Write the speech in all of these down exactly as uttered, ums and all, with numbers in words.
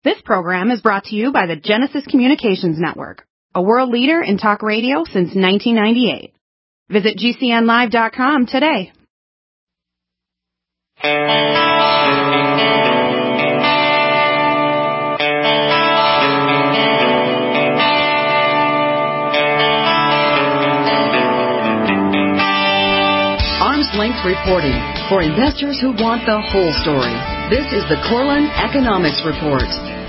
This program is brought to you by the Genesis Communications Network, a world leader in talk radio since nineteen ninety-eight. Visit G C N live dot com today. Arm's length reporting for investors who want the whole story. This is the Corlin Economics Report.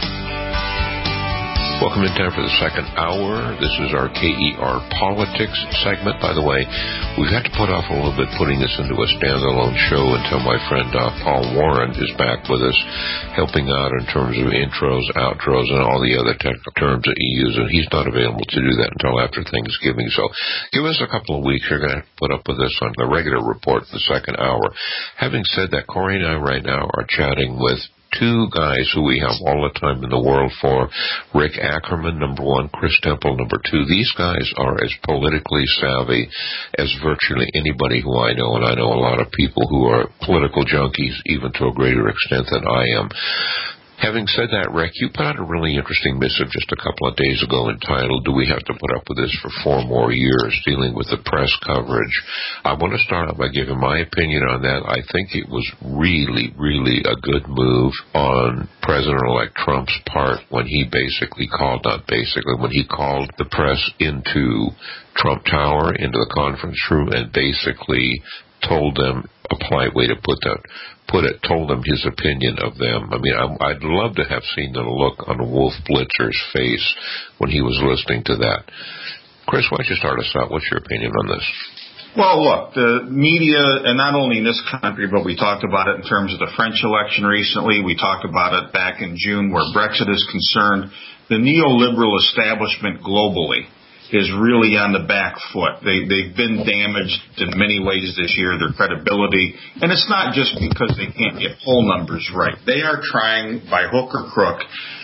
Welcome in time for the second hour. This is our K E R Politics segment. By the way, we've had to put off a little bit putting this into a standalone show until my friend uh, Paul Warren is back with us, helping out in terms of intros, outros, and all the other technical terms that he uses. He's not available to do that until after Thanksgiving. So give us a couple of weeks. You're going to have to put up with this on the regular report for the second hour. Having said that, Corey and I right now are chatting with two guys who we have all the time in the world for. Rick Ackerman, number one, Chris Temple, number two. These guys are as politically savvy as virtually anybody who I know, and I know a lot of people who are political junkies, even to a greater extent than I am. Having said that, Rick, you put out a really interesting missive just a couple of days ago entitled, Do We Have to Put Up With This for Four More Years, dealing with the press coverage. I want to start out by giving my opinion on that. I think it was really, really a good move on President-elect Trump's part when he basically called, not basically, when he called the press into Trump Tower, into the conference room, and basically told them, a polite way to put that, put it, told them his opinion of them. I mean, I, I'd love to have seen the look on Wolf Blitzer's face when he was listening to that. Chris, why don't you start us out? What's your opinion on this? Well, look, the media, and not only in this country, but we talked about it in terms of the French election recently. We talked about it back in June where Brexit is concerned. The neoliberal establishment globally is really on the back foot. They, they've been damaged in many ways this year, their credibility. And it's not just because they can't get poll numbers right. They are trying, by hook or crook,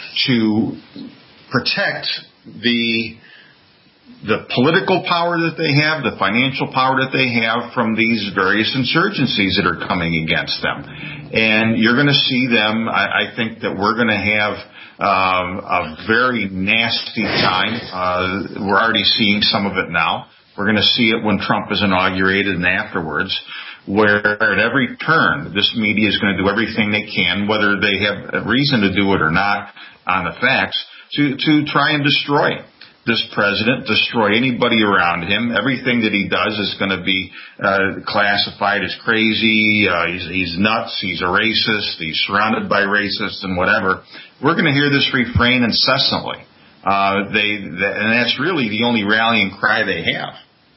to protect the the political power that they have, the financial power that they have from these various insurgencies that are coming against them. And you're going to see them, I, I think that we're going to have Um, a very nasty time. Uh, we're already seeing some of it now. We're going to see it when Trump is inaugurated and afterwards, where at every turn, this media is going to do everything they can, whether they have a reason to do it or not on the facts, to, to try and destroy this president, destroy anybody around him. Everything that he does is going to be uh, classified as crazy. Uh, he's, he's nuts. He's a racist. He's surrounded by racists and whatever. We're going to hear this refrain incessantly. Uh, they, they, and that's really the only rallying cry they have.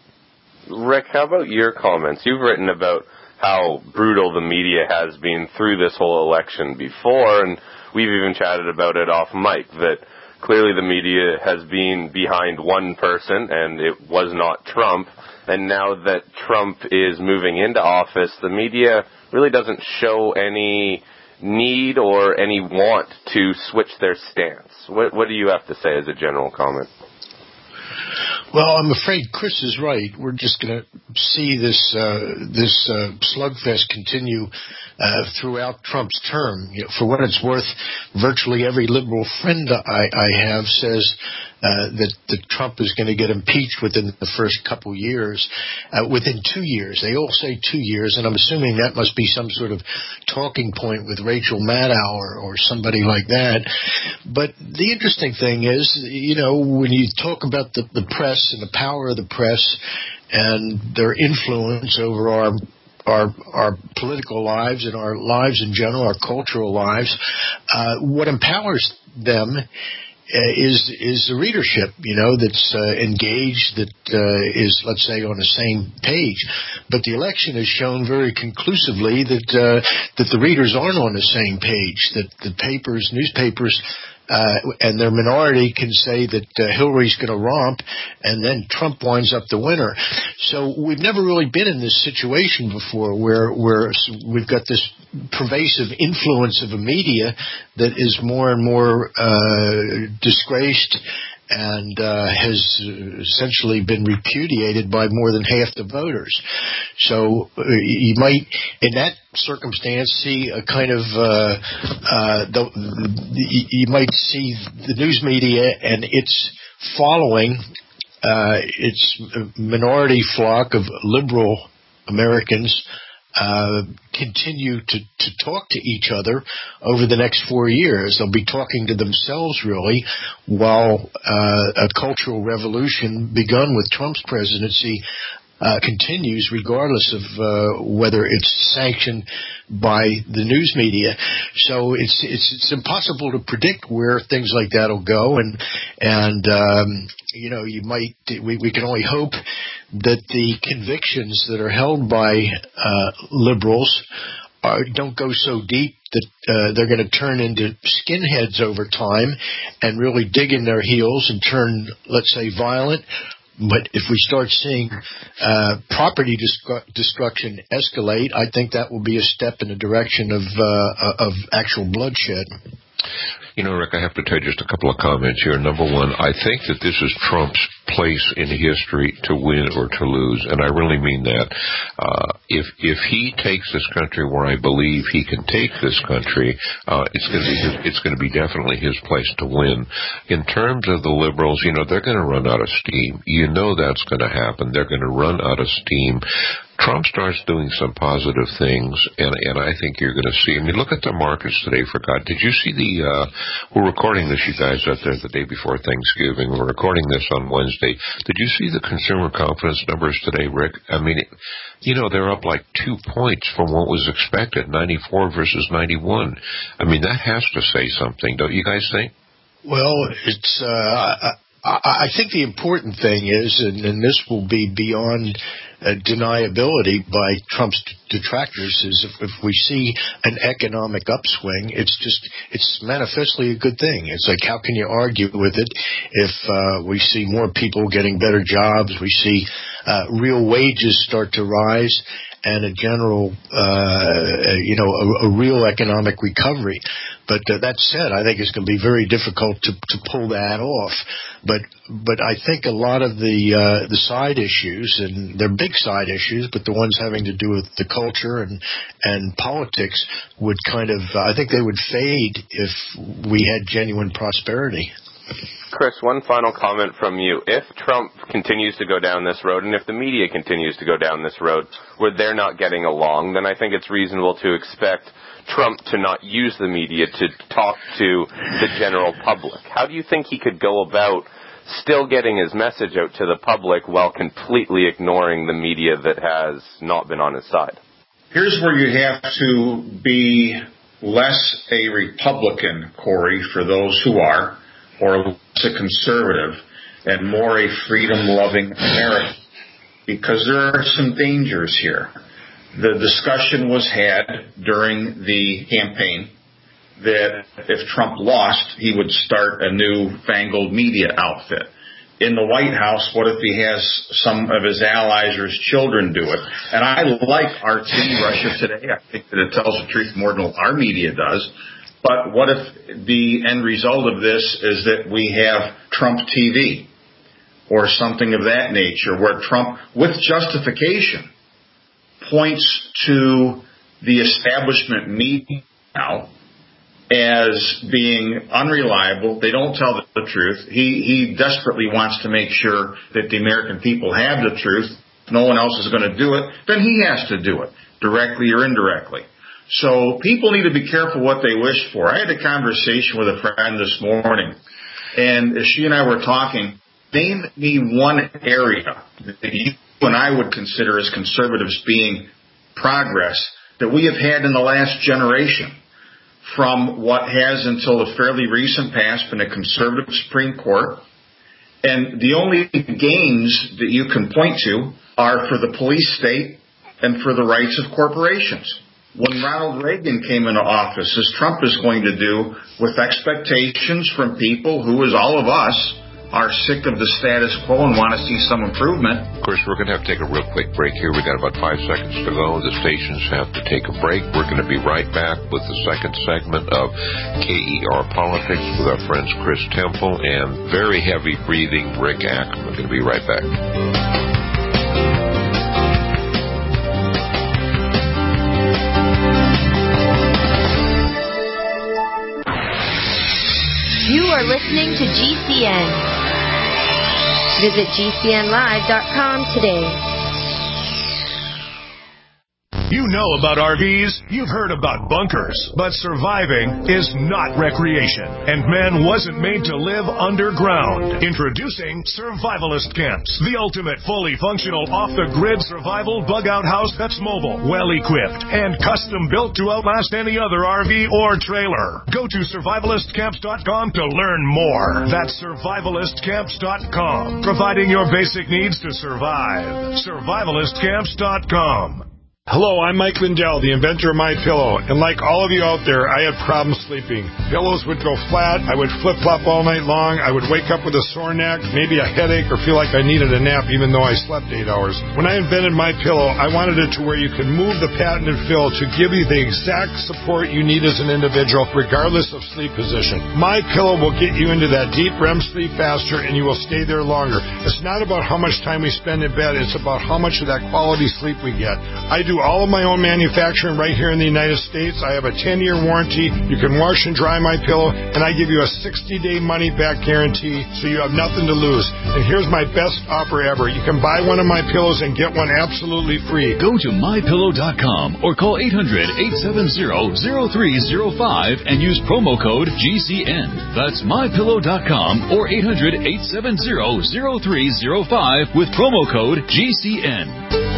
Rick, how about your comments? You've written about how brutal the media has been through this whole election before, and we've even chatted about it off mic, that clearly the media has been behind one person, and it was not Trump. And now that Trump is moving into office, the media really doesn't show any need or any want to switch their stance. What, what do you have to say as a general comment? Well, I'm afraid Chris is right. We're just going to see this uh, this uh, slugfest continue uh, throughout Trump's term. You know, for what it's worth, virtually every liberal friend I, I have says uh, that, that Trump is going to get impeached within the first couple years, uh, within two years. They all say two years, and I'm assuming that must be some sort of talking point with Rachel Maddow or, or somebody like that. But the interesting thing is, you know, when you talk about the, the press and the power of the press and their influence over our our our political lives and our lives in general, our cultural lives, uh, what empowers them uh, is is the readership, you know, that's uh, engaged, that uh, is, let's say, on the same page. But the election has shown very conclusively that uh, that the readers aren't on the same page, that the papers, newspapers, Uh, and their minority can say that uh, Hillary's going to romp, and then Trump winds up the winner. So we've never really been in this situation before, where where we've got this pervasive influence of a media that is more and more uh, disgraced and uh, has essentially been repudiated by more than half the voters. So uh, you might, in that circumstance, see a kind of uh, uh, the, the, you might see the news media and its following, uh, its minority flock of liberal Americans Uh, continue to, to talk to each other over the next four years. They'll be talking to themselves, really, while uh, a cultural revolution begun with Trump's presidency uh, continues, regardless of uh, whether it's sanctioned by the news media. So it's it's it's impossible to predict where things like that will go, and and um, you know you might we we can only hope that the convictions that are held by uh, liberals are, don't go so deep that uh, they're going to turn into skinheads over time and really dig in their heels and turn, let's say, violent. But if we start seeing uh, property destru- destruction escalate, I think that will be a step in the direction of uh, of actual bloodshed. You know, Rick, I have to tell you just a couple of comments here. Number one, I think that this is Trump's place in history to win or to lose, and I really mean that. Uh, if if he takes this country where I believe he can take this country, uh, it's going to be his, it's going to be definitely his place to win. In terms of the liberals, you know, they're going to run out of steam. You know that's going to happen. They're going to run out of steam. Trump starts doing some positive things, and, and I think you're going to see. I mean, look at the markets today, for God. Did you see the, uh, we're recording this, you guys, out there the day before Thanksgiving. We're recording this on Wednesday. Did you see the consumer confidence numbers today, Rick? I mean, you know, they're up like two points from what was expected, ninety-four versus ninety-one. I mean, that has to say something, don't you guys think? Well, it's, uh, I, I think the important thing is, and, and this will be beyond Uh, deniability by Trump's detractors, is if, if we see an economic upswing, it's just, it's manifestly a good thing. It's like, how can you argue with it if uh, we see more people getting better jobs, we see uh, real wages start to rise, and a general, uh, you know, a, a real economic recovery. But uh, that said, I think it's going to be very difficult to, to pull that off. But but I think a lot of the uh, the side issues, and they're big side issues, but the ones having to do with the culture and and politics would kind of, uh, I think they would fade if we had genuine prosperity. Chris, one final comment from you. If Trump continues to go down this road, and if the media continues to go down this road where they're not getting along, then I think it's reasonable to expect Trump to not use the media to talk to the general public. How do you think he could go about still getting his message out to the public while completely ignoring the media that has not been on his side? Here's where you have to be less a Republican, Corey, for those who are, or less a conservative, and more a freedom-loving American, because there are some dangers here. The discussion was had during the campaign that if Trump lost, he would start a new fangled media outfit. In the White House, what if he has some of his allies or his children do it? And I like R T, Russia Today. I think that it tells the truth more than our media does. But what if the end result of this is that we have Trump T V or something of that nature, where Trump, with justification, points to the establishment media now as being unreliable. They don't tell the truth. He he desperately wants to make sure that the American people have the truth. No one else is going to do it. Then he has to do it, directly or indirectly. So people need to be careful what they wish for. I had a conversation with a friend this morning, and as she and I were talking, name me one area that you and I would consider as conservatives being progress that we have had in the last generation, from what has until the fairly recent past been a conservative Supreme Court. And the only gains that you can point to are for the police state and for the rights of corporations. When Ronald Reagan came into office, as Trump is going to do, with expectations from people who, as all of us, are sick of the status quo and want to see some improvement. Of course, we're going to have to take a real quick break here. We've got about five seconds to go. The stations have to take a break. We're going to be right back with the second segment of K E R Politics with our friends Chris Temple and very heavy breathing Rick Ackerman. We're going to be right back. You are listening to G C N. Visit G C N live dot com today. You know about R Vs, you've heard about bunkers, but surviving is not recreation, and man wasn't made to live underground. Introducing Survivalist Camps, the ultimate fully functional off-the-grid survival bug-out house that's mobile, well-equipped, and custom-built to outlast any other R V or trailer. Go to survivalist camps dot com to learn more. That's survivalist camps dot com, providing your basic needs to survive. survivalist camps dot com. Hello, I'm Mike Lindell, the inventor of MyPillow, and like all of you out there, I had problems sleeping. Pillows would go flat, I would flip-flop all night long, I would wake up with a sore neck, maybe a headache, or feel like I needed a nap even though I slept eight hours. When I invented MyPillow, I wanted it to where you can move the patented fill to give you the exact support you need as an individual, regardless of sleep position. MyPillow will get you into that deep R E M sleep faster, and you will stay there longer. It's not about how much time we spend in bed, it's about how much of that quality sleep we get. I do all of my own manufacturing right here in the United States. I have a ten-year warranty. You can wash and dry my pillow, and I give you a sixty-day money-back guarantee, so you have nothing to lose. And here's my best offer ever. You can buy one of my pillows and get one absolutely free. Go to my pillow dot com or call eight hundred, eight seven zero, zero three zero five and use promo code G C N. That's my pillow dot com or eight hundred, eight seven zero, zero three zero five with promo code G C N.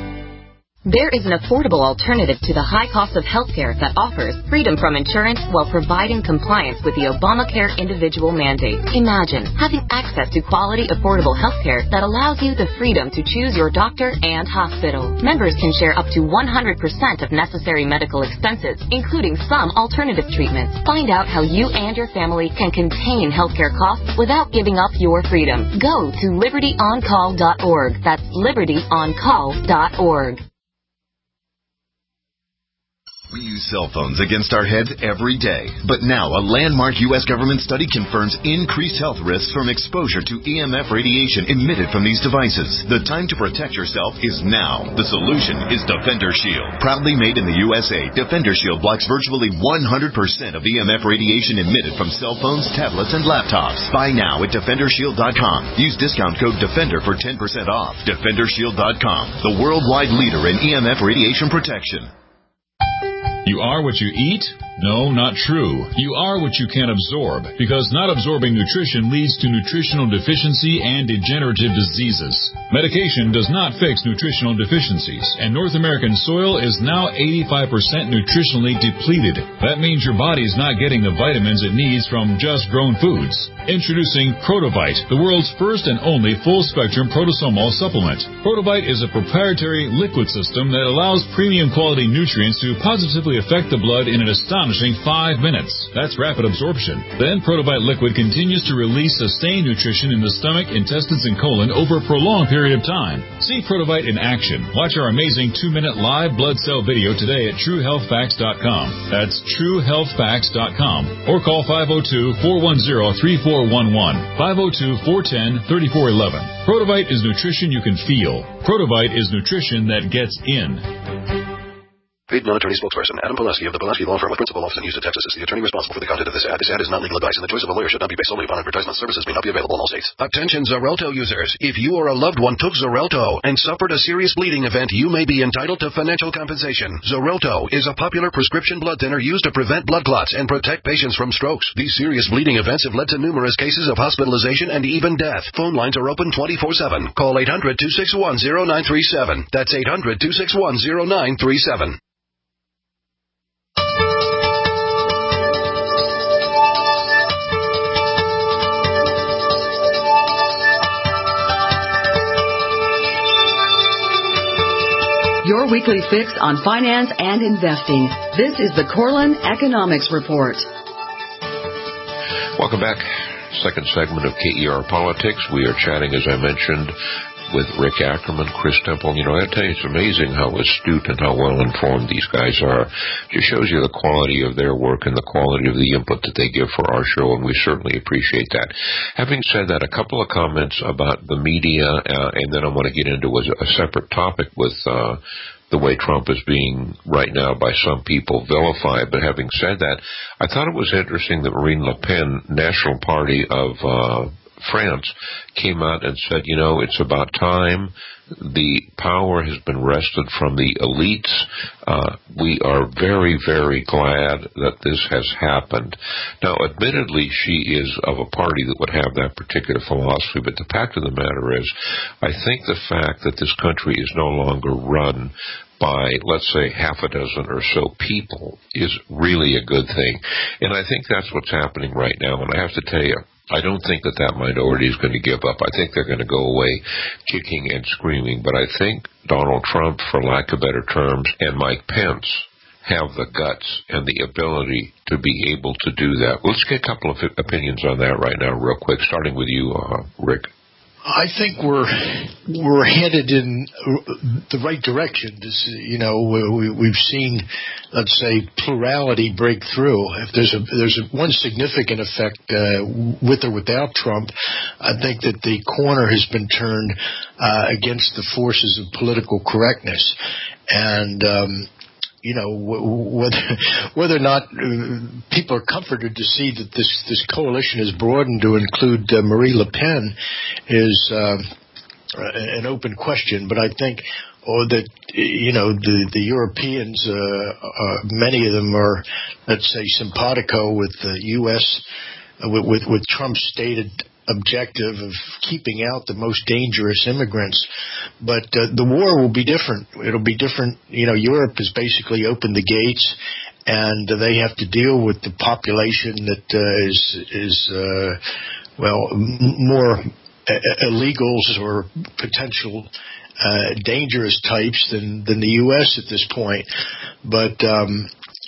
There is an affordable alternative to the high cost of healthcare that offers freedom from insurance while providing compliance with the Obamacare individual mandate. Imagine having access to quality, affordable healthcare that allows you the freedom to choose your doctor and hospital. Members can share up to one hundred percent of necessary medical expenses, including some alternative treatments. Find out how you and your family can contain healthcare costs without giving up your freedom. Go to liberty on call dot org. That's liberty on call dot org. We use cell phones against our heads every day. But now, a landmark U S government study confirms increased health risks from exposure to E M F radiation emitted from these devices. The time to protect yourself is now. The solution is Defender Shield. Proudly made in the U S A, Defender Shield blocks virtually one hundred percent of E M F radiation emitted from cell phones, tablets, and laptops. Buy now at defender shield dot com. Use discount code DEFENDER for ten percent off. defender shield dot com, the worldwide leader in E M F radiation protection. You are what you eat? No, not true. You are what you can absorb, because not absorbing nutrition leads to nutritional deficiency and degenerative diseases. Medication does not fix nutritional deficiencies, and North American soil is now eighty-five percent nutritionally depleted. That means your body's not getting the vitamins it needs from just grown foods. Introducing Protovite, the world's first and only full-spectrum protosomal supplement. Protovite is a proprietary liquid system that allows premium quality nutrients to positively affect the blood in an astonishing five minutes. That's rapid absorption. Then Protovite liquid continues to release sustained nutrition in the stomach, intestines, and colon over a prolonged period of time. See Protovite in action. Watch our amazing two-minute live blood cell video today at true health facts dot com. That's true health facts dot com. Or call five oh two, four one zero, three four one one, five oh two, four one zero, three four one one. Protovite is nutrition you can feel. Protovite is nutrition that gets in. Paid non-attorney spokesperson Adam Pulaski of the Pulaski Law Firm with principal office in Houston, Texas is the attorney responsible for the content of this ad. This ad is not legal advice, and the choice of a lawyer should not be based solely upon advertisement. Services may not be available in all states. Attention Xarelto users. If you or a loved one took Xarelto and suffered a serious bleeding event, you may be entitled to financial compensation. Xarelto is a popular prescription blood thinner used to prevent blood clots and protect patients from strokes. These serious bleeding events have led to numerous cases of hospitalization and even death. Phone lines are open twenty-four seven. Call eight hundred, two six one, zero nine three seven. That's eight hundred, two six one, zero nine three seven. Your weekly fix on finance and investing. This is the Corlin Economics Report. Welcome back Second segment of K E R Politics. We are chatting, as I mentioned, with Rick Ackerman, Chris Temple. You know, I tell you, it's amazing how astute and how well-informed these guys are. It just shows you the quality of their work and the quality of the input that they give for our show, and we certainly appreciate that. Having said that, a couple of comments about the media, uh, and then I want to get into a, a separate topic with uh, the way Trump is being, right now, by some people, vilified. But having said that, I thought it was interesting that Marine Le Pen, National Party of uh France, came out and said, you know, it's about time. The power has been wrested from the elites. Uh, we are very, very glad that this has happened. Now, admittedly, she is of a party that would have that particular philosophy, but the fact of the matter is, I think the fact that this country is no longer run by, let's say, half a dozen or so people is really a good thing. And I think that's what's happening right now. And I have to tell you, I don't think that that minority is going to give up. I think they're going to go away kicking and screaming. But I think Donald Trump, for lack of better terms, and Mike Pence have the guts and the ability to be able to do that. Let's get a couple of opinions on that right now real quick, starting with you, uh, Rick. I think we're we're headed in the right direction. This, you know, we, we've seen, let's say, plurality break through. If there's a there's a, one significant effect uh, with or without Trump, I think that the corner has been turned uh, against the forces of political correctness, and um, you know, whether whether or not uh, people are comforted to see that this, this coalition is broadened to include uh, Marie Le Pen is uh, an open question. But I think, or that, you know, the, the Europeans, uh, uh, many of them are, let's say, simpatico with the U S, uh, with, with, with Trump's stated objective of keeping out the most dangerous immigrants. But uh, the war will be different. It'll be different. You know, Europe has basically opened the gates, and uh, they have to deal with the population that uh, is, is uh, well, m- more uh, illegals or potential uh, dangerous types than, than the U S at this point. But um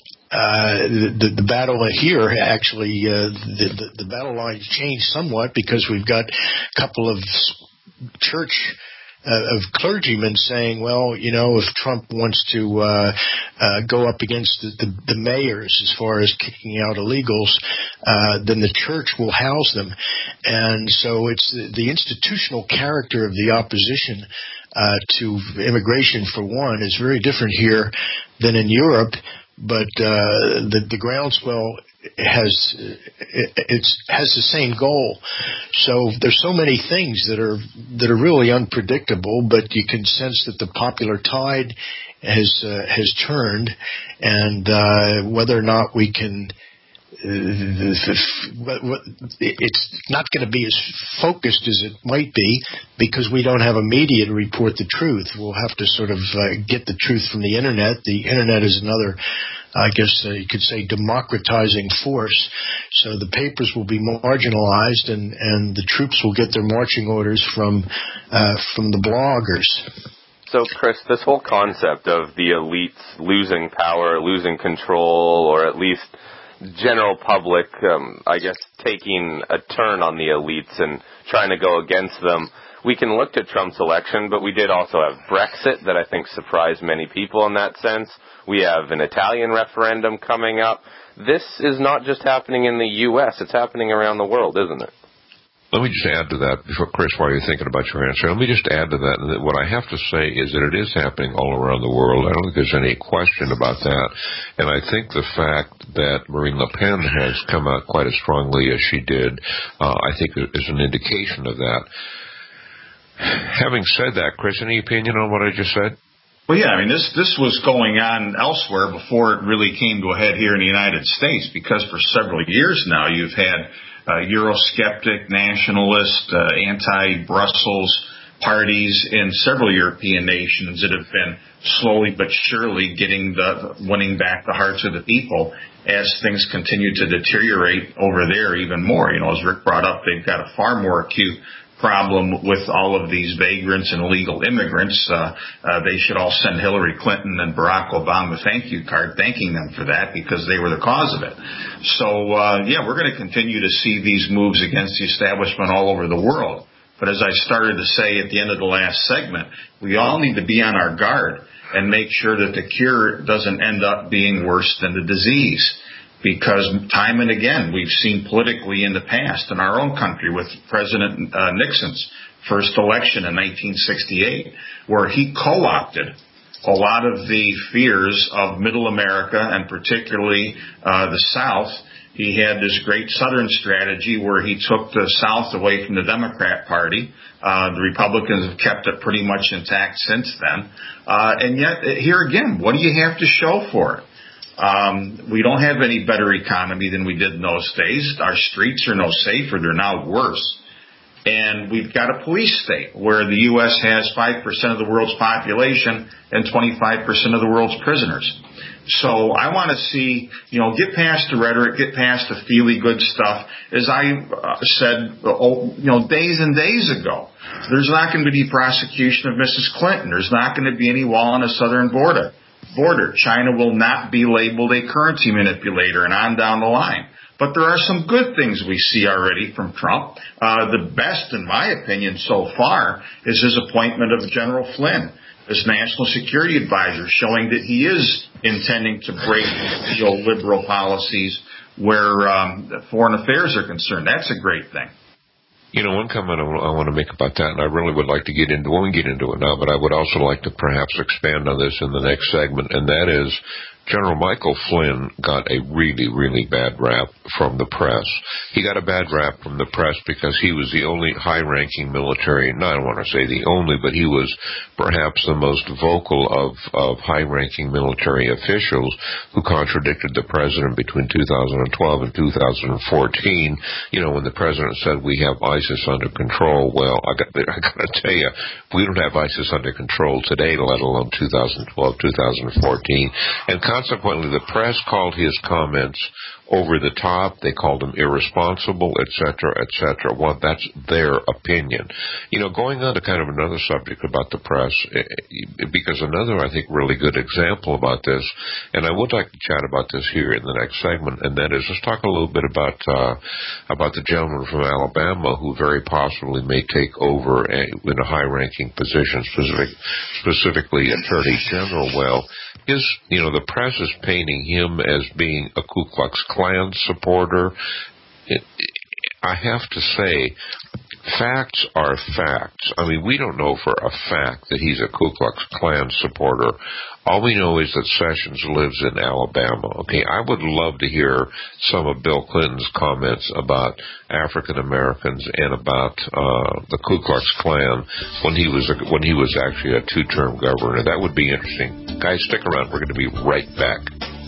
Uh, the, the battle here, actually, uh, the, the, the battle lines changed somewhat because we've got a couple of church uh, of clergymen saying, well, you know, if Trump wants to uh, uh, go up against the, the, the mayors as far as kicking out illegals, uh, then the church will house them. And so it's the, the institutional character of the opposition uh, to immigration, for one, is very different here than in Europe. But uh, the, the groundswell has it's has the same goal. So there's so many things that are that are really unpredictable, but you can sense that the popular tide has uh, has turned, and uh, whether or not we can. It's not going to be as focused as it might be because we don't have a media to report the truth. We'll have to sort of uh, get the truth from the Internet. The Internet is another, I guess uh, you could say, democratizing force. So the papers will be marginalized, and, and the troops will get their marching orders from uh, from the bloggers. So, Chris, this whole concept of the elites losing power, losing control, or at least general public, um, I guess, taking a turn on the elites and trying to go against them. We can look to Trump's election, but we did also have Brexit that I think surprised many people in that sense. We have an Italian referendum coming up. This is not just happening in the U S, it's happening around the world, isn't it? Let me just add to that, before Chris, while you're thinking about your answer, let me just add to that, that what I have to say is that it is happening all around the world. I don't think there's any question about that. And I think the fact that Marine Le Pen has come out quite as strongly as she did, uh, I think is an indication of that. Having said that, Chris, any opinion on what I just said? Well, yeah, I mean, this this was going on elsewhere before it really came to a head here in the United States, because for several years now you've had Uh, Eurosceptic, nationalist, uh, anti-Brussels parties in several European nations that have been slowly but surely getting the winning back the hearts of the people as things continue to deteriorate over there even more. You know, as Rick brought up, they've got a far more acute problem with all of these vagrants and illegal immigrants. Uh, uh, they should all send Hillary Clinton and Barack Obama a thank you card thanking them for that because they were the cause of it. So, uh, yeah, we're going to continue to see these moves against the establishment all over the world. But as I started to say at the end of the last segment, we all need to be on our guard and make sure that the cure doesn't end up being worse than the disease. Because time and again, we've seen politically in the past in our own country with President uh, Nixon's first election in nineteen sixty-eight, where he co-opted a lot of the fears of middle America and particularly uh, the South. He had this great Southern strategy where he took the South away from the Democrat Party. Uh, the Republicans have kept it pretty much intact since then. Uh, and yet, here again, what do you have to show for it? Um, we don't have any better economy than we did in those days. Our streets are no safer. They're now worse. And we've got a police state where the U S has five percent of the world's population and twenty-five percent of the world's prisoners. So I want to see, you know, get past the rhetoric, get past the feely-good stuff. As I uh, said, oh, you know, days and days ago, there's not going to be prosecution of Missus Clinton. There's not going to be any wall on the southern border. Border. China will not be labeled a currency manipulator and on down the line. But there are some good things we see already from Trump. Uh, the best, in my opinion, so far is his appointment of General Flynn as National Security Advisor, showing that he is intending to break neoliberal policies where um, foreign affairs are concerned. That's a great thing. You know, one comment I want to make about that, and I really would like to get into, we won't get into it now, but I would also like to perhaps expand on this in the next segment, and that is General Michael Flynn got a really, really bad rap from the press. He got a bad rap from the press because he was the only high-ranking military, no, I don't want to say the only, but he was perhaps the most vocal of, of high-ranking military officials who contradicted the president between two thousand twelve and two thousand fourteen. You know, when the president said we have ISIS under control, well, I got, I got to tell you, we don't have ISIS under control today, let alone two thousand twelve, two thousand fourteen. And consequently, the press called his comments over the top. They called him irresponsible, et cetera, et cetera. Well, that's their opinion. You know, going on to kind of another subject about the press, because another, I think, really good example about this, and I would like to chat about this here in the next segment, and that is let's talk a little bit about uh, about the gentleman from Alabama who very possibly may take over a, in a high-ranking position, specific, specifically Attorney General. Well, his, you know, the press is painting him as being a Ku Klux Klan supporter. It, I have to say, facts are facts. I mean, we don't know for a fact that he's a Ku Klux Klan supporter. All we know is that Sessions lives in Alabama. Okay, I would love to hear some of Bill Clinton's comments about African Americans and about uh, the Ku Klux Klan when he was a, when he was actually a two-term governor. That would be interesting. Guys, stick around. We're going to be right back.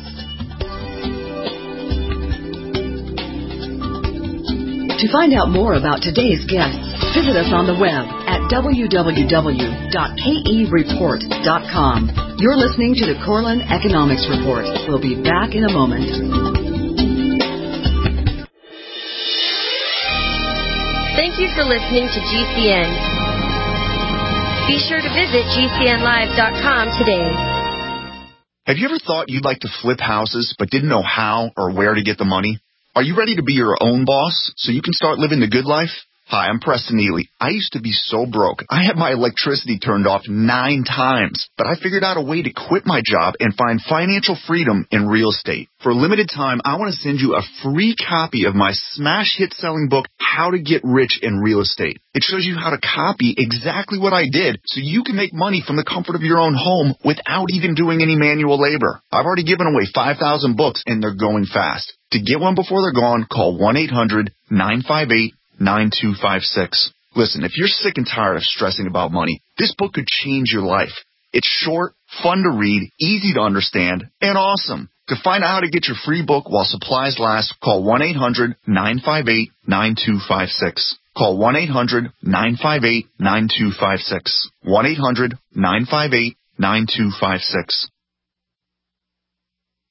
To find out more about today's guests, visit us on the web at w w w dot k e report dot com. You're listening to the Corlin Economics Report. We'll be back in a moment. Thank you for listening to G C N. Be sure to visit g c n live dot com today. Have you ever thought you'd like to flip houses but didn't know how or where to get the money? Are you ready to be your own boss so you can start living the good life? Hi, I'm Preston Neely. I used to be so broke. I had my electricity turned off nine times, but I figured out a way to quit my job and find financial freedom in real estate. For a limited time, I want to send you a free copy of my smash hit selling book, How to Get Rich in Real Estate. It shows you how to copy exactly what I did so you can make money from the comfort of your own home without even doing any manual labor. I've already given away five thousand books and they're going fast. To get one before they're gone, call one eight hundred nine five eight nine two five six. Listen, if you're sick and tired of stressing about money, this book could change your life. It's short, fun to read, easy to understand, and awesome. To find out how to get your free book while supplies last, call one eight hundred nine five eight nine two five six. Call one eight hundred nine five eight nine two five six. one eight hundred nine five eight nine two five six.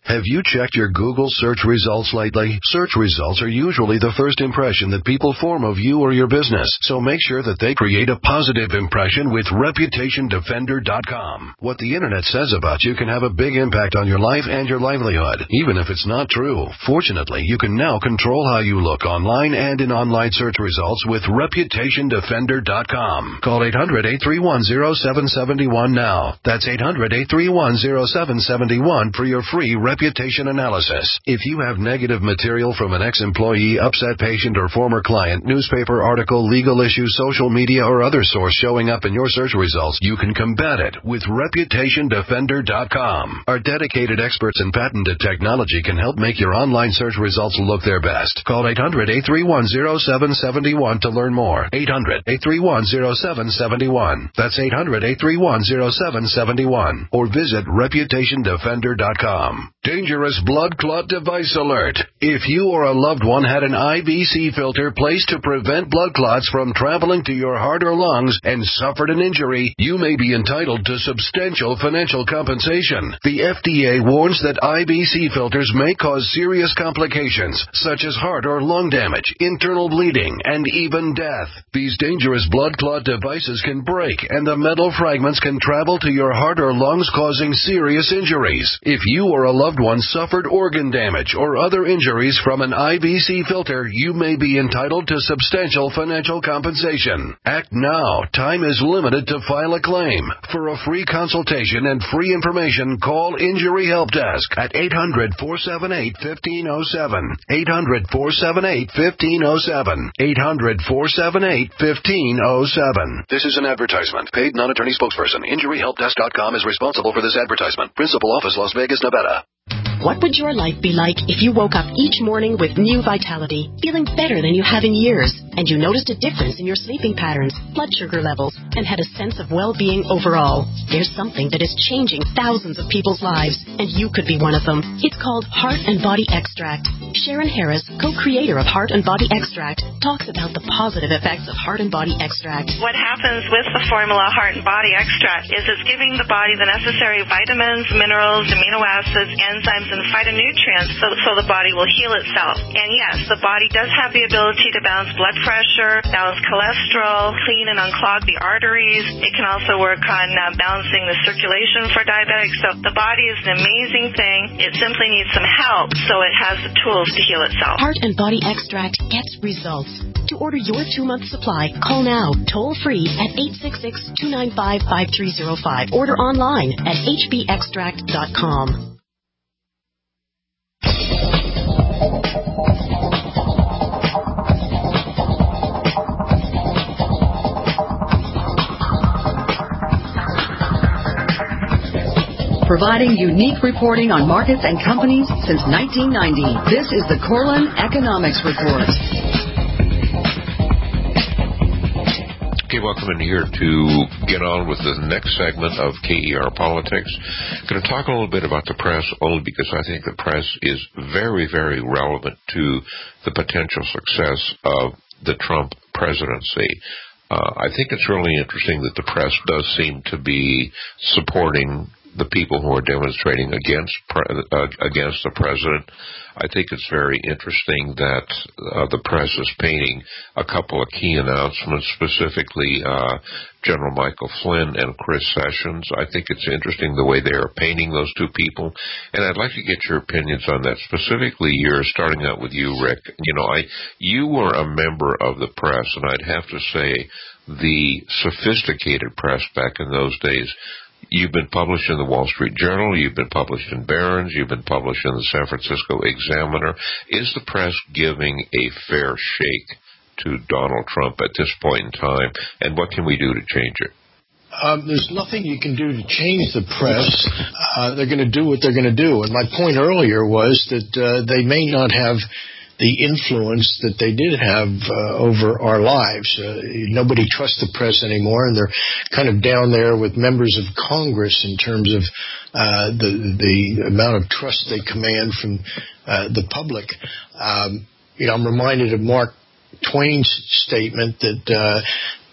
Have you checked your Google search results lately? Search results are usually the first impression that people form of you or your business, so make sure that they create a positive impression with Reputation Defender dot com. What the internet says about you can have a big impact on your life and your livelihood, even if it's not true. Fortunately, you can now control how you look online and in online search results with Reputation Defender dot com. Call eight hundred, eight three one, zero seven seven one now. That's eight hundred, eight three one, zero seven seven one for your free reputation analysis. If you have negative material from an ex-employee, upset patient, or former client, newspaper article, legal issue, social media, or other source showing up in your search results, you can combat it with Reputation Defender dot com. Our dedicated experts in patented technology can help make your online search results look their best. Call eight hundred, eight three one, zero seven seven one to learn more. eight hundred, eight three one, zero seven seven one. That's eight hundred, eight three one, zero seven seven one. Or visit Reputation Defender dot com. Dangerous blood clot device alert. If you or a loved one had an I V C filter placed to prevent blood clots from traveling to your heart or lungs and suffered an injury, you may be entitled to substantial financial compensation. The F D A warns that I V C filters may cause serious complications, such as heart or lung damage, internal bleeding, and even death. These dangerous blood clot devices can break, and the metal fragments can travel to your heart or lungs, causing serious injuries. If you or a loved one suffered organ damage or other injuries from an I V C filter, you may be entitled to substantial financial compensation. Act now. Time is limited to file a claim. For a free consultation and free information, call Injury Help Desk at eight hundred, four seven eight, one five zero seven. eight hundred, four seven eight, one five zero seven. eight hundred, four seven eight, one five zero seven. This is an advertisement. Paid non-attorney spokesperson. Injury Help Desk dot com is responsible for this advertisement. Principal office, Las Vegas, Nevada. What would your life be like if you woke up each morning with new vitality, feeling better than you have in years, and you noticed a difference in your sleeping patterns, blood sugar levels, and had a sense of well-being overall? There's something that is changing thousands of people's lives, and you could be one of them. It's called Heart and Body Extract. Sharon Harris, co-creator of Heart and Body Extract, talks about the positive effects of Heart and Body Extract. What happens with the formula Heart and Body Extract is it's giving the body the necessary vitamins, minerals, amino acids, enzymes, and phytonutrients so, so the body will heal itself. And yes, the body does have the ability to balance blood pressure, balance cholesterol, clean and unclog the arteries. It can also work on uh, balancing the circulation for diabetics. So the body is an amazing thing. It simply needs some help so it has the tools to heal itself. Heart and Body Extract gets results. To order your two-month supply, call now, toll-free at eight six six, two nine five, five three zero five. Order online at h b extract dot com. Providing unique reporting on markets and companies since nineteen ninety. This is the Corlin Economics Report. Okay, welcome in here to get on with the next segment of K E R Politics. Going to talk a little bit about the press, only because I think the press is very, very relevant to the potential success of the Trump presidency. Uh, I think it's really interesting that the press does seem to be supporting the people who are demonstrating against pre- uh, against the president. I think it's very interesting that uh, the press is painting a couple of key announcements, specifically uh, General Michael Flynn and Chris Sessions. I think it's interesting the way they are painting those two people, and I'd like to get your opinions on that. Specifically, you're starting out with you, Rick. You know, I you were a member of the press, and I'd have to say the sophisticated press back in those days. You've been published in the Wall Street Journal. You've been published in Barron's. You've been published in the San Francisco Examiner. Is the press giving a fair shake to Donald Trump at this point in time? And what can we do to change it? Um, there's nothing you can do to change the press. Uh, they're going to do what they're going to do. And my point earlier was that uh, they may not have the influence that they did have uh, over our lives. Uh, nobody trusts the press anymore, and they're kind of down there with members of Congress in terms of uh, the the amount of trust they command from uh, the public. Um, you know, I'm reminded of Mark Twain's statement that uh,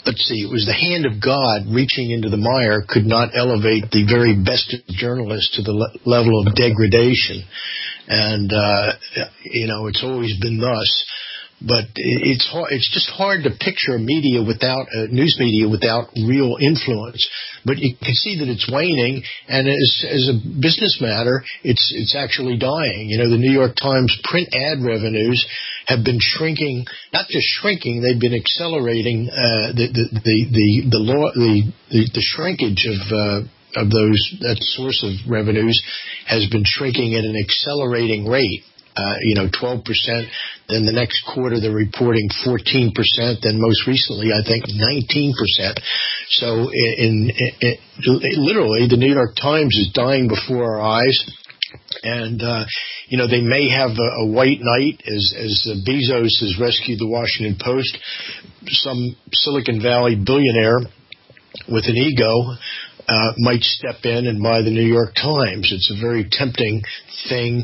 let's see, it was the hand of God reaching into the mire could not elevate the very best journalists to the le- level of degradation. And, uh, you know, it's always been thus. But it's hard, it's just hard to picture a media without, uh, news media without real influence. But you can see that it's waning, and as, as a business matter, it's, it's actually dying. You know, the New York Times print ad revenues have been shrinking, not just shrinking, they've been accelerating, uh, the, the, the, the, the, law, the, the, the shrinkage of, uh, of those, that source of revenues has been shrinking at an accelerating rate. Uh, you know, twelve percent. Then the next quarter they're reporting fourteen percent. Then most recently, I think, nineteen percent. So in, in, in literally, the New York Times is dying before our eyes. And, uh, you know, they may have a, a white knight as, as Bezos has rescued the Washington Post. Some Silicon Valley billionaire with an ego Uh, might step in and buy the New York Times. It's a very tempting thing.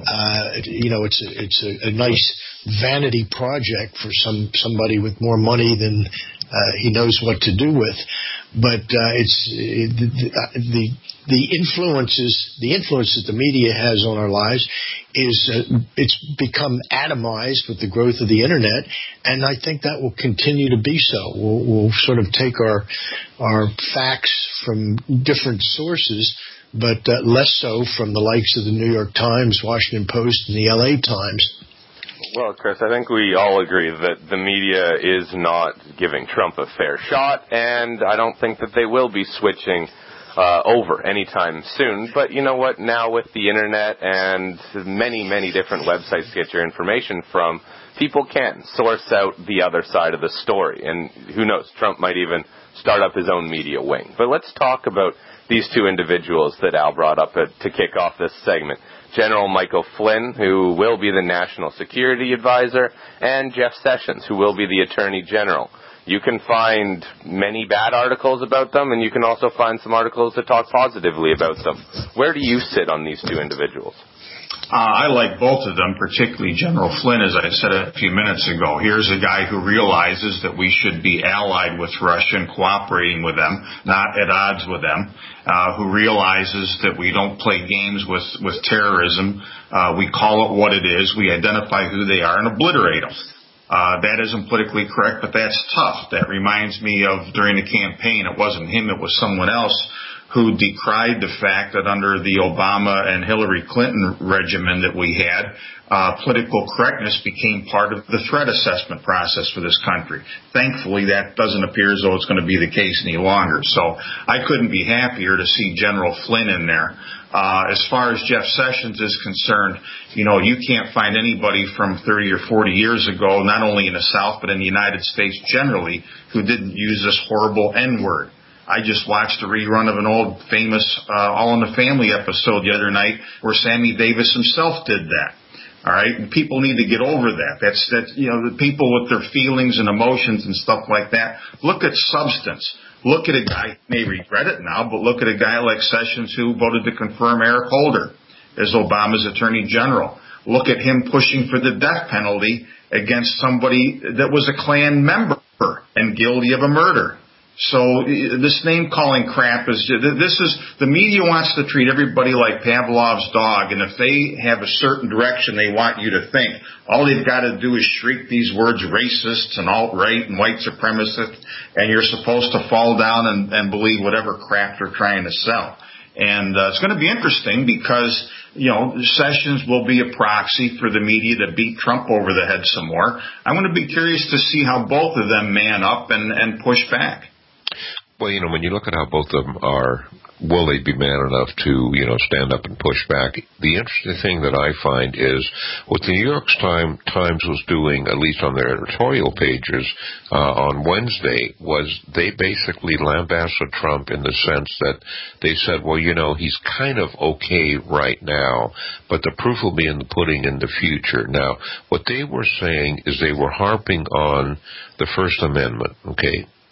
Uh, you know, it's a, it's a, a nice vanity project for some somebody with more money than uh, he knows what to do with. But uh, it's it, the, the the influences the influence that the media has on our lives is uh, it's become atomized with the growth of the internet, and I think that will continue to be so. We'll, we'll sort of take our our facts from different sources, but uh, less so from the likes of the New York Times, Washington Post, and the L A Times. Well, Chris, I think we all agree that the media is not giving Trump a fair shot, and I don't think that they will be switching uh, over anytime soon. But you know what? Now with the internet and many, many different websites to get your information from, people can source out the other side of the story. And who knows, Trump might even start up his own media wing. But let's talk about these two individuals that Al brought up at, to kick off this segment. General Michael Flynn, who will be the National Security Advisor, and Jeff Sessions, who will be the Attorney General. You can find many bad articles about them, and you can also find some articles that talk positively about them. Where do you sit on these two individuals? Uh, I like both of them, particularly General Flynn, as I said a few minutes ago. Here's a guy who realizes that we should be allied with Russia and cooperating with them, not at odds with them, uh, who realizes that we don't play games with, with terrorism. Uh, we call it what it is. We identify who they are and obliterate them. Uh, that isn't politically correct, but that's tough. That reminds me of during the campaign, it wasn't him, it was someone else who decried the fact that under the Obama and Hillary Clinton regimen that we had, uh, political correctness became part of the threat assessment process for this country. Thankfully, that doesn't appear as though it's going to be the case any longer. So I couldn't be happier to see General Flynn in there. Uh, as far as Jeff Sessions is concerned, you know, you can't find anybody from thirty or forty years ago, not only in the South, but in the United States generally, who didn't use this horrible N-word. I just watched a rerun of an old famous uh, All in the Family episode the other night where Sammy Davis himself did that. All right, and people need to get over that. That's that. You know, the people with their feelings and emotions and stuff like that. Look at substance. Look at a guy, may regret it now, but look at a guy like Sessions who voted to confirm Eric Holder as Obama's Attorney General. Look at him pushing for the death penalty against somebody that was a Klan member and guilty of a murder. So this name-calling crap is, this is, the media wants to treat everybody like Pavlov's dog, and if they have a certain direction they want you to think, all they've got to do is shriek these words racists and alt-right and white supremacists, and you're supposed to fall down and, and believe whatever crap they're trying to sell. And uh, it's going to be interesting because, you know, Sessions will be a proxy for the media to beat Trump over the head some more. I'm going to be curious to see how both of them man up and, and push back. Well, you know, when you look at how both of them are, will they be man enough to, you know, stand up and push back? The interesting thing that I find is what the New York Times was doing, at least on their editorial pages uh, on Wednesday, was they basically lambasted Trump in the sense that they said, well, you know, he's kind of okay right now, but the proof will be in the pudding in the future. Now, what they were saying is they were harping on the First Amendment, okay?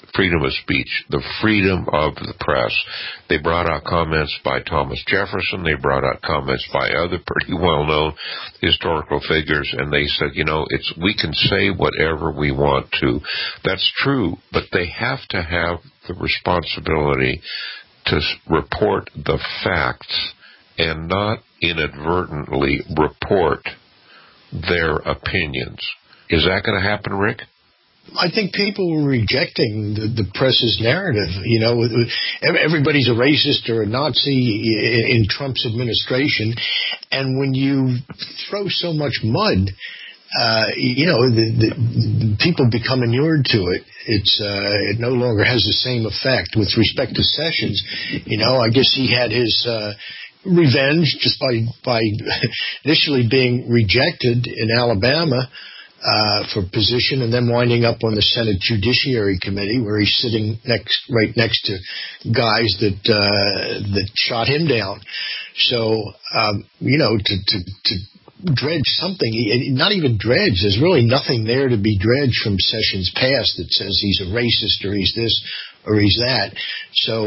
freedom of speech, the freedom of the press. They brought out comments by Thomas Jefferson. They brought out comments by other pretty well-known historical figures, and they said, you know, it's we can say whatever we want to. That's true, but they have to have the responsibility to report the facts and not inadvertently report their opinions. Is that going to happen, Rick? I think people were rejecting the, the press's narrative. You know, everybody's a racist or a Nazi in, in Trump's administration, and when you throw so much mud, uh, you know, the, the, the people become inured to it. It's uh, it no longer has the same effect. With respect to Sessions, you know, I guess he had his uh, revenge just by by initially being rejected in Alabama. Uh, for position, and then winding up on the Senate Judiciary Committee, where he's sitting next, right next to guys that uh, that shot him down. So, um, you know, to to, to dredge something, not even dredge. There's really nothing there to be dredged from Sessions' past that says he's a racist or he's this or he's that. So,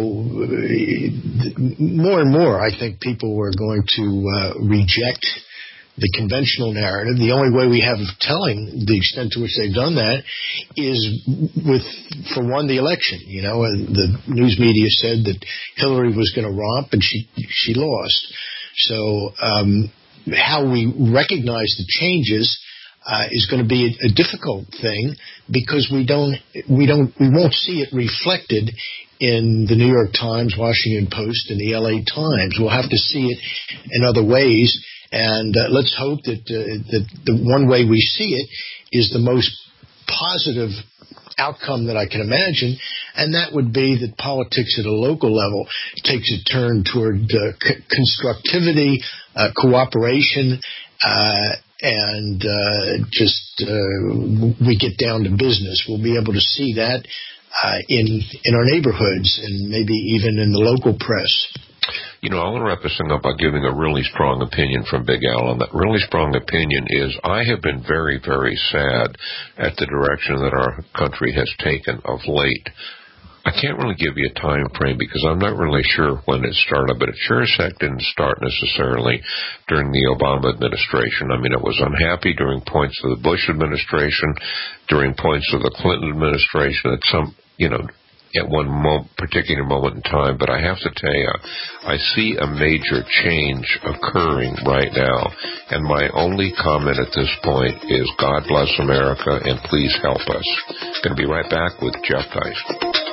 uh, more and more, I think people are going to uh, reject the conventional narrative. The only way we have of telling the extent to which they've done that is with, for one, the election. You know, the news media said that Hillary was going to romp, and she she lost. So um, how we recognize the changes uh, is going to be a, a difficult thing because we don't we don't we won't see it reflected in the New York Times, Washington Post, and the L A Times. We'll have to see it in other ways. And uh, let's hope that, uh, that the one way we see it is the most positive outcome that I can imagine, and that would be that politics at a local level takes a turn toward uh, c- constructivity, uh, cooperation, uh, and uh, just uh, we get down to business. We'll be able to see that uh, in in our neighborhoods and maybe even in the local press. You know, I want to wrap this thing up by giving a really strong opinion from Big Al, and that really strong opinion is I have been very, very sad at the direction that our country has taken of late. I can't really give you a time frame because I'm not really sure when it started, but it sure as heck didn't start necessarily during the Obama administration. I mean, it was unhappy during points of the Bush administration, during points of the Clinton administration, at some, you know, at one mo- particular moment in time, but I have to tell you, I see a major change occurring right now, and my only comment at this point is God bless America, and please help us. Going to be right back with Jeff Geist.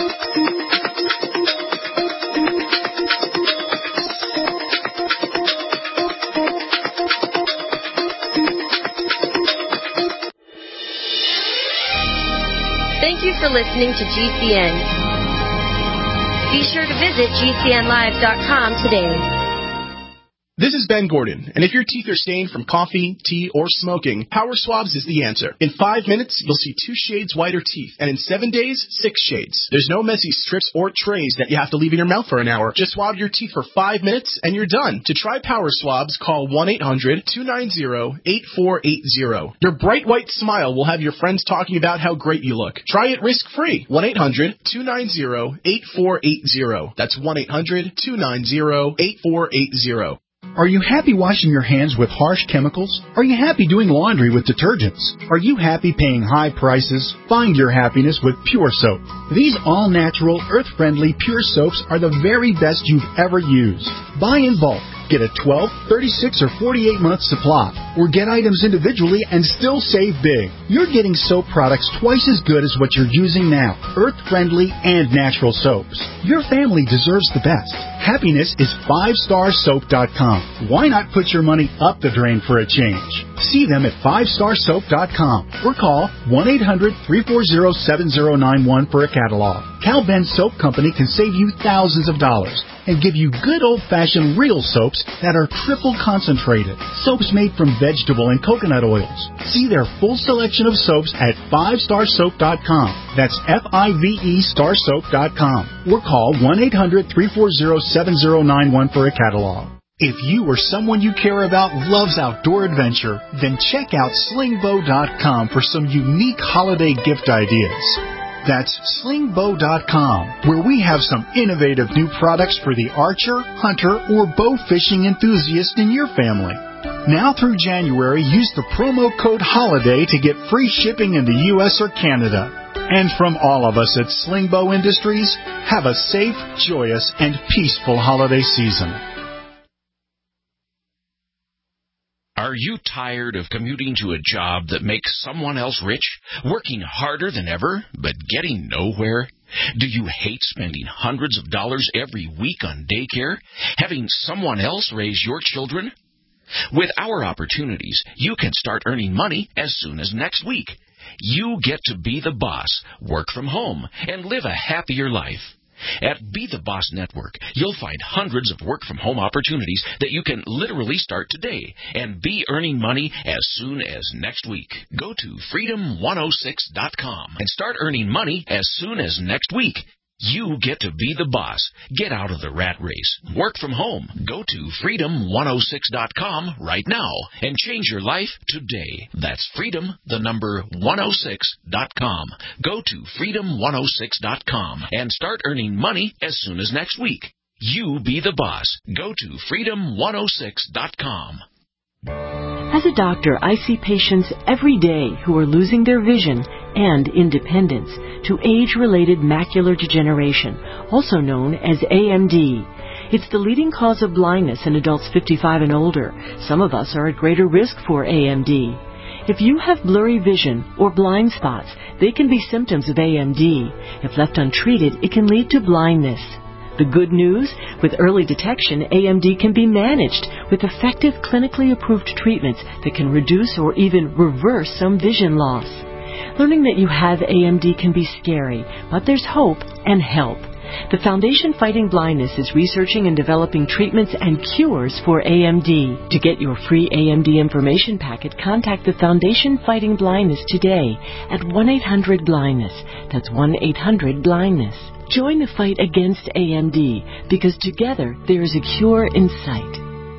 Thank you for listening to G C N. Be sure to visit G C N live dot com today. This is Ben Gordon, and if your teeth are stained from coffee, tea, or smoking, Power Swabs is the answer. In five minutes, you'll see two shades whiter teeth, and in seven days, six shades. There's no messy strips or trays that you have to leave in your mouth for an hour. Just swab your teeth for five minutes, and you're done. To try Power Swabs, call one eight hundred two nine zero eight four eight zero. Your bright white smile will have your friends talking about how great you look. Try it risk-free. one eight hundred two nine zero eight four eight zero. That's one eight hundred two nine zero eight four eight zero. Are you happy washing your hands with harsh chemicals? Are you happy doing laundry with detergents? Are you happy paying high prices? Find your happiness with Pure Soap. These all-natural, earth-friendly Pure Soaps are the very best you've ever used. Buy in bulk. Get a twelve, thirty-six, or forty-eight month supply, or get items individually and still save big. You're getting soap products twice as good as what you're using now, earth-friendly and natural soaps. Your family deserves the best. Happiness is five star soap dot com. Why not put your money up the drain for a change? See them at five star soap dot com or call one eight hundred three four zero seven zero nine one for a catalog. Cal Ben Soap Company can save you thousands of dollars and give you good old-fashioned real soaps that are triple concentrated. Soaps made from vegetable and coconut oils. See their full selection of soaps at five star soap dot com. That's F I V E star soap dot com. Or call one eight hundred three four zero seven zero nine one for a catalog. If you or someone you care about loves outdoor adventure, then check out sling bow dot com for some unique holiday gift ideas. That's sling bow dot com, where we have some innovative new products for the archer, hunter, or bow fishing enthusiast in your family. Now through January, use the promo code HOLIDAY to get free shipping in the U S or Canada. And from all of us at Sling Bow Industries, have a safe, joyous, and peaceful holiday season. Are you tired of commuting to a job that makes someone else rich, working harder than ever, but getting nowhere? Do you hate spending hundreds of dollars every week on daycare, having someone else raise your children? With our opportunities, you can start earning money as soon as next week. You get to be the boss, work from home, and live a happier life. At Be the Boss Network, you'll find hundreds of work-from-home opportunities that you can literally start today and be earning money as soon as next week. Go to freedom one oh six dot com and start earning money as soon as next week. You get to be the boss. Get out of the rat race. Work from home. Go to freedom one oh six dot com right now and change your life today. That's freedom, the number one oh six dot com. Go to freedom one oh six dot com and start earning money as soon as next week. You be the boss. Go to freedom one oh six dot com. As a doctor, I see patients every day who are losing their vision and independence to age-related macular degeneration, also known as A M D. It's the leading cause of blindness in adults fifty-five and older. Some of us are at greater risk for A M D. If you have blurry vision or blind spots, they can be symptoms of A M D. If left untreated, it can lead to blindness. The good news, with early detection, A M D can be managed with effective clinically approved treatments that can reduce or even reverse some vision loss. Learning that you have A M D can be scary, but there's hope and help. The Foundation Fighting Blindness is researching and developing treatments and cures for A M D. To get your free A M D information packet, contact the Foundation Fighting Blindness today at one eight hundred blindness. That's one eight hundred blindness. Join the fight against A M D, because together there is a cure in sight.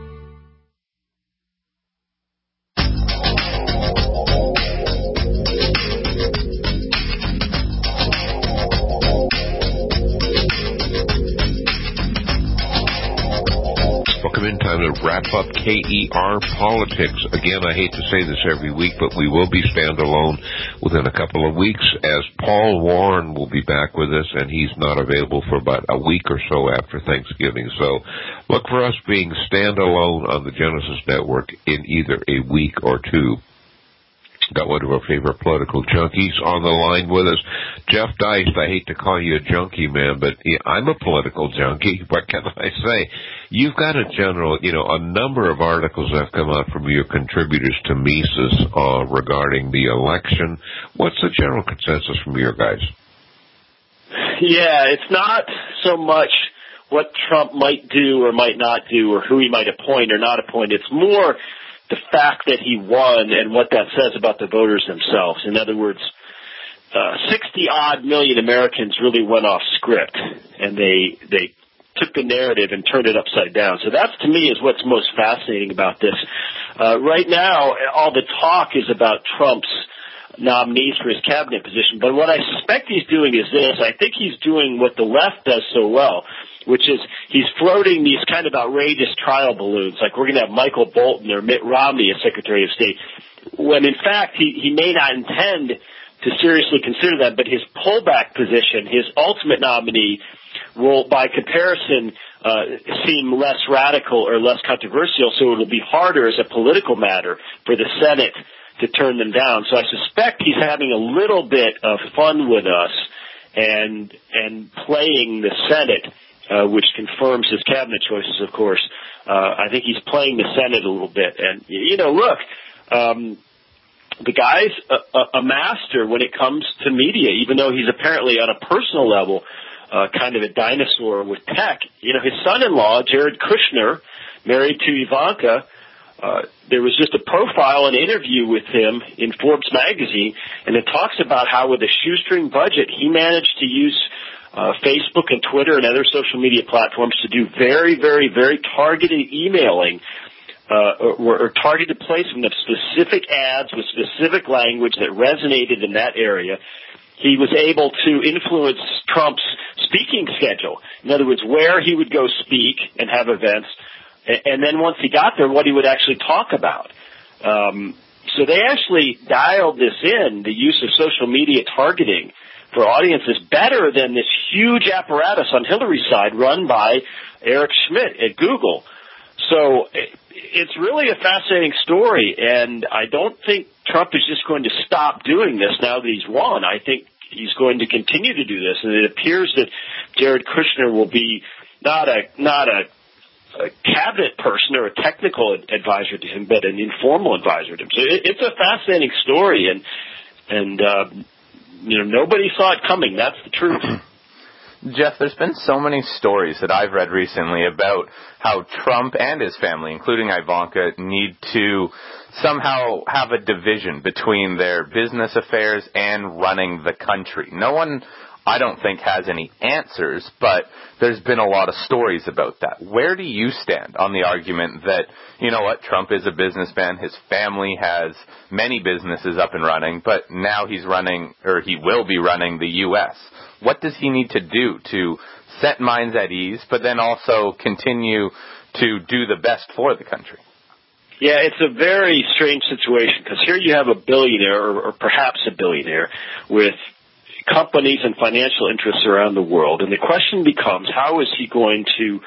In time to wrap up K E R Politics. Again, I hate to say this every week, but we will be standalone within a couple of weeks, as Paul Warren will be back with us, and he's not available for about a week or so after Thanksgiving. So look for us being standalone on the Genesis Network in either a week or two. Got one of our favorite political junkies on the line with us, Jeff Deist. I hate to call you a junkie, man, but yeah, I'm a political junkie. What can I say? You've got a general, you know, a number of articles that have come out from your contributors to Mises uh, regarding the election. What's the general consensus from your guys? Yeah, it's not so much what Trump might do or might not do or who he might appoint or not appoint. It's more the fact that he won and what that says about the voters themselves. In other words, uh, sixty-odd million Americans really went off script, and they they took the narrative and turned it upside down. So that, to me, is what's most fascinating about this. Uh, right now, all the talk is about Trump's nominees for his cabinet position, but what I suspect he's doing is this. I think he's doing what the left does so well, which is he's floating these kind of outrageous trial balloons, like we're going to have Michael Bolton or Mitt Romney as Secretary of State, when in fact he, he may not intend to seriously consider that, but his pullback position, his ultimate nominee, will, by comparison, uh, seem less radical or less controversial, so it'll be harder as a political matter for the Senate to turn them down. So I suspect he's having a little bit of fun with us and and playing the Senate, uh, which confirms his cabinet choices, of course. Uh, I think he's playing the Senate a little bit. And, you know, look, um, the guy's a, a master when it comes to media, even though he's apparently on a personal level uh, kind of a dinosaur with tech. You know, his son-in-law, Jared Kushner, married to Ivanka, Uh, there was just a profile, an interview with him in Forbes magazine, and it talks about how with a shoestring budget, he managed to use uh, Facebook and Twitter and other social media platforms to do very, very, very targeted emailing uh, or, or targeted placement of specific ads with specific language that resonated in that area. he was able to influence Trump's speaking schedule. In other words, where he would go speak and have events, and then once he got there, what he would actually talk about. Um, so they actually dialed this in, the use of social media targeting for audiences, better than this huge apparatus on Hillary's side run by Eric Schmidt at Google. So it's really a fascinating story, and I don't think Trump is just going to stop doing this now that he's won. I think he's going to continue to do this, and it appears that Jared Kushner will be not a not a, a cabinet person or a technical advisor to him, but an informal advisor to him. So it, it's a fascinating story, and and uh, you know, nobody saw it coming. That's the truth. Jeff, there's been so many stories that I've read recently about how Trump and his family, including Ivanka, need to somehow have a division between their business affairs and running the country. No one, I don't think, has any answers, but there's been a lot of stories about that. Where do you stand on the argument that, you know what, Trump is a businessman, his family has many businesses up and running, but now he's running, or he will be running the U S? What does he need to do to set minds at ease, but then also continue to do the best for the country? Yeah, it's a very strange situation, because here you have a billionaire, or, or perhaps a billionaire, with companies and financial interests around the world, and the question becomes, how is he going to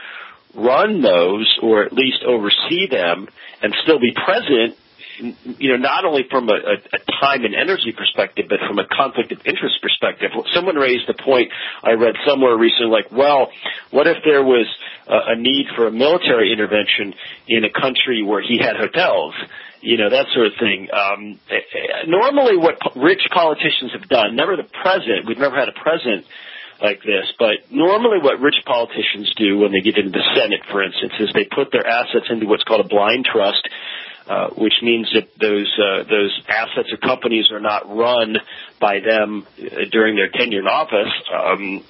run those, or at least oversee them, and still be present, you know, not only from a, a, a time and energy perspective, but from a conflict of interest perspective. Someone raised the point I read somewhere recently, like, well, what if there was a, a need for a military intervention in a country where he had hotels? You know, that sort of thing. Um, normally what po- rich politicians have done, never the president, we've never had a president like this, but normally what rich politicians do when they get into the Senate, for instance, is they put their assets into what's called a blind trust, Uh, which means that those uh, those assets or companies are not run by them uh, during their tenure in office. Um,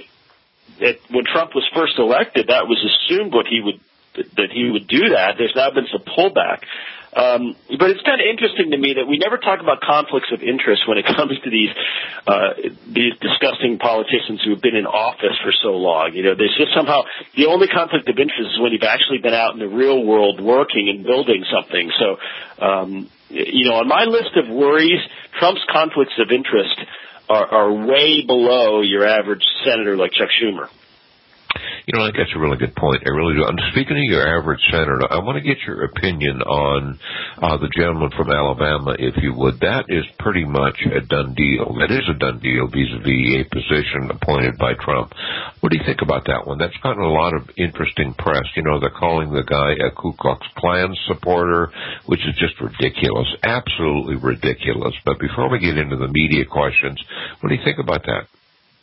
it, when Trump was first elected, that was assumed what he would that he would do that. There's now been some pullback. Um, but it's kind of interesting to me that we never talk about conflicts of interest when it comes to these uh, these disgusting politicians who have been in office for so long. You know, there's just somehow the only conflict of interest is when you've actually been out in the real world working and building something. So, um, you know, on my list of worries, Trump's conflicts of interest are, are way below your average senator like Chuck Schumer. You know, I think that's a really good point. I really do. I'm speaking to your average senator. I want to get your opinion on uh, the gentleman from Alabama, if you would. That is pretty much a done deal. That is a done deal vis-a-vis a position appointed by Trump. What do you think about that one? That's gotten a lot of interesting press. You know, they're calling the guy a Ku Klux Klan supporter, which is just ridiculous, absolutely ridiculous. But before we get into the media questions, what do you think about that?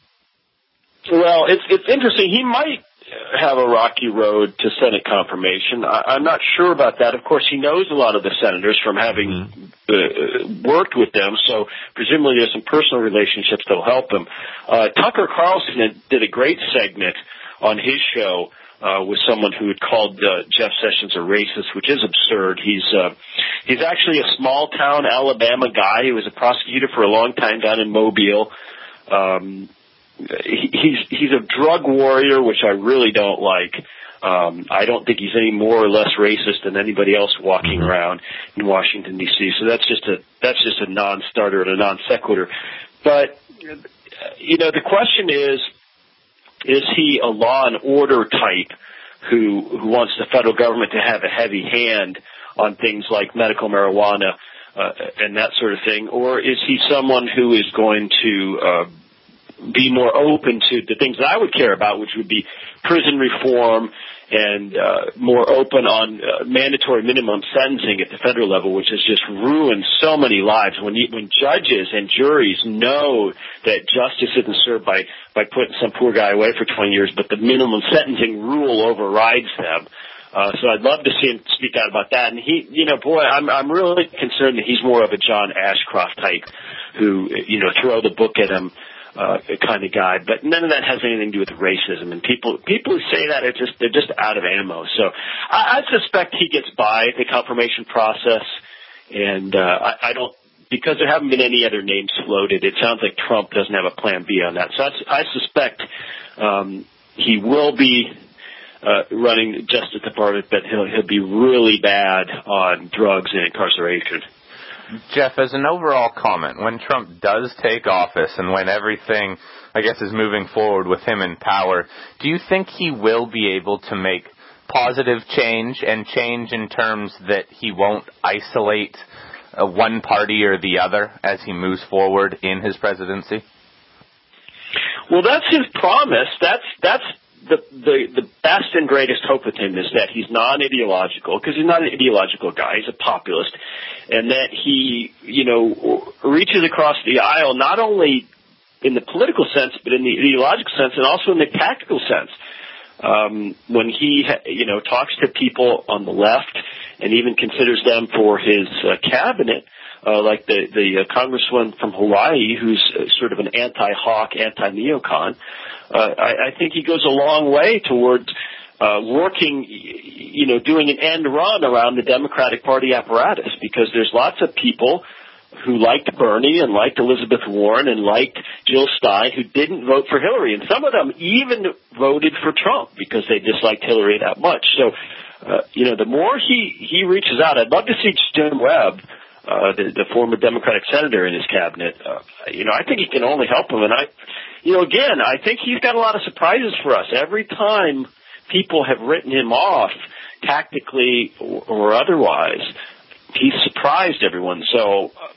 Well, it's it's interesting. He might have a rocky road to Senate confirmation. I, I'm not sure about that. Of course, he knows a lot of the senators from having uh, worked with them, so presumably there's some personal relationships that will help him. Uh, Tucker Carlson did a great segment on his show uh, with someone who had called uh, Jeff Sessions a racist, which is absurd. He's uh, he's actually a small-town Alabama guy. He was a prosecutor for a long time down in Mobile. Um He's he's a drug warrior, which I really don't like. Um, I don't think he's any more or less racist than anybody else walking mm-hmm. around in Washington D C. So that's just a that's just a non-starter and a non sequitur. But you know, the question is, is he a law and order type who who wants the federal government to have a heavy hand on things like medical marijuana uh, and that sort of thing, or is he someone who is going to uh, be more open to the things that I would care about, which would be prison reform and uh, more open on uh, mandatory minimum sentencing at the federal level, which has just ruined so many lives. When you, when judges and juries know that justice isn't served by, by putting some poor guy away for twenty years, but the minimum sentencing rule overrides them. Uh, so I'd love to see him speak out about that. And he, you know, boy, I'm, I'm really concerned that he's more of a John Ashcroft type who, you know, throw the book at him. Uh, kind of guy, but none of that has anything to do with racism. And people, people who say that are just, they're just out of ammo. So I, I suspect he gets by the confirmation process, and uh, I, I don't because there haven't been any other names floated, it sounds like Trump doesn't have a plan B on that. So I, I suspect um, he will be uh, running Justice Department, but he'll, he'll be really bad on drugs and incarceration. Jeff, as an overall comment, when Trump does take office and when everything, I guess, is moving forward with him in power, do you think he will be able to make positive change and change in terms that he won't isolate uh, one party or the other as he moves forward in his presidency? Well, that's his promise. That's that's the the, the best and greatest hope with him is that he's non-ideological, because he's not an ideological guy. He's a populist, and that he, you know, reaches across the aisle not only in the political sense, but in the ideological sense, and also in the tactical sense. Um, when he, you know, talks to people on the left and even considers them for his uh, cabinet, uh, like the, the uh, congressman from Hawaii, who's uh, sort of an anti-hawk, anti-neocon, uh, I, I think he goes a long way towards uh, working, you know, doing an end run around the Democratic Party apparatus, because there's lots of people who liked Bernie and liked Elizabeth Warren and liked Jill Stein who didn't vote for Hillary. And some of them even voted for Trump because they disliked Hillary that much. So, uh, you know, the more he, he reaches out, I'd love to see Jim Webb, uh, the, the former Democratic senator in his cabinet. Uh, you know, I think he can only help him. And I, you know, again, I think he's got a lot of surprises for us. Every time people have written him off tactically or, or otherwise, he's surprised everyone. So, uh,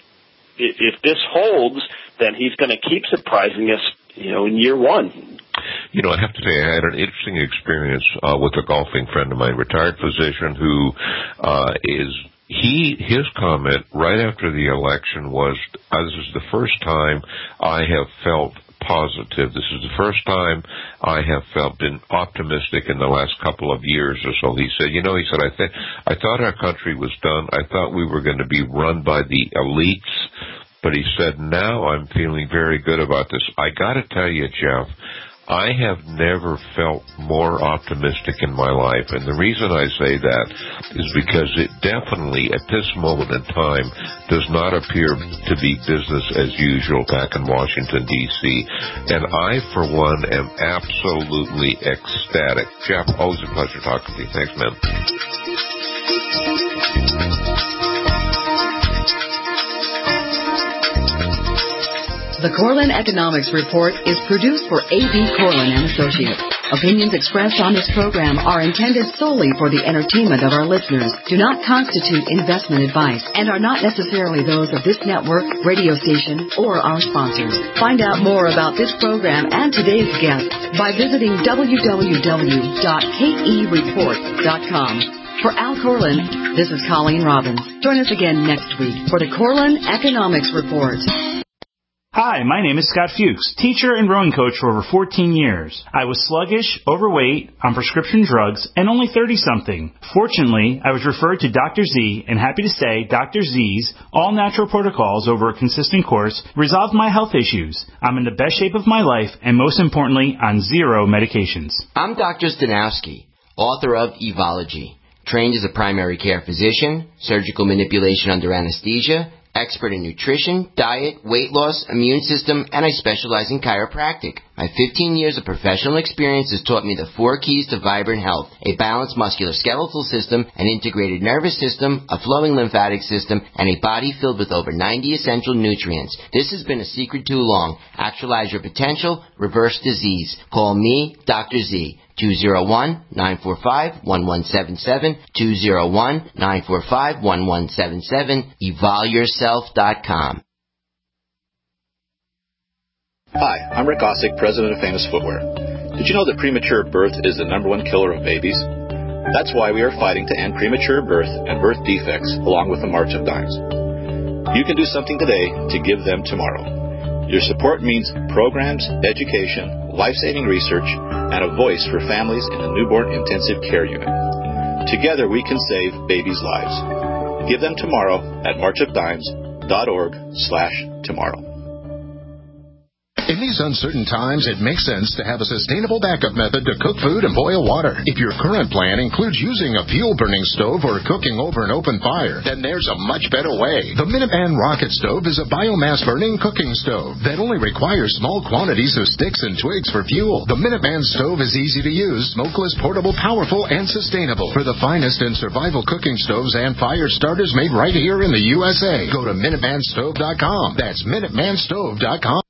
if this holds, then he's going to keep surprising us, you know, in year one. You know, I have to say I had an interesting experience uh, with a golfing friend of mine, retired physician, who uh, is he his comment right after the election was, uh, "This is the first time I have felt positive. This is the first time I have felt been optimistic in the last couple of years or so." He said, you know, he said, I think I thought our country was done. I thought we were going to be run by the elites. But he said, now I'm feeling very good about this. I got to tell you, Jeff, I have never felt more optimistic in my life. And the reason I say that is because it definitely, at this moment in time, does not appear to be business as usual back in Washington, D C And I, for one, am absolutely ecstatic. Jeff, always a pleasure talking to you. Thanks, man. The Corlin Economics Report is produced for A B. Corlin and Associates. Opinions expressed on this program are intended solely for the entertainment of our listeners, do not constitute investment advice, and are not necessarily those of this network, radio station, or our sponsors. Find out more about this program and today's guests by visiting w w w dot k e report dot com. For Al Corlin, this is Colleen Robbins. Join us again next week for the Corlin Economics Report. Hi, my name is Scott Fuchs, teacher and rowing coach for over fourteen years. I was sluggish, overweight, on prescription drugs, and only thirty-something. Fortunately, I was referred to Doctor Z, and happy to say Doctor Z's all-natural protocols over a consistent course resolved my health issues. I'm in the best shape of my life, and most importantly, on zero medications. I'm Doctor Stanowski, author of Evology, trained as a primary care physician, surgical manipulation under anesthesia, expert in nutrition, diet, weight loss, immune system, and I specialize in chiropractic. My fifteen years of professional experience has taught me the four keys to vibrant health: a balanced musculoskeletal system, an integrated nervous system, a flowing lymphatic system, and a body filled with over ninety essential nutrients. This has been a secret too long. Actualize your potential, reverse disease. Call me, Doctor Z. two oh one, nine four five, one one seven seven, two oh one, nine four five, one one seven seven, evol yourself dot com. Hi, I'm Rick Ossick, president of Famous Footwear. Did you know that premature birth is the number one killer of babies? That's why we are fighting to end premature birth and birth defects along with the March of Dimes. You can do something today to give them tomorrow. Your support means programs, education, life-saving research, and a voice for families in a newborn intensive care unit. Together we can save babies' lives. Give them tomorrow at march of dimes dot org slash tomorrow. In In these uncertain times, it makes sense to have a sustainable backup method to cook food and boil water. If your current plan includes using a fuel-burning stove or cooking over an open fire, then there's a much better way. The Minuteman Rocket Stove is a biomass-burning cooking stove that only requires small quantities of sticks and twigs for fuel. The Minuteman stove is easy to use, smokeless, portable, powerful, and sustainable. For the finest in survival cooking stoves and fire starters made right here in the U S A, go to Minuteman Stove dot com. That's Minuteman Stove dot com.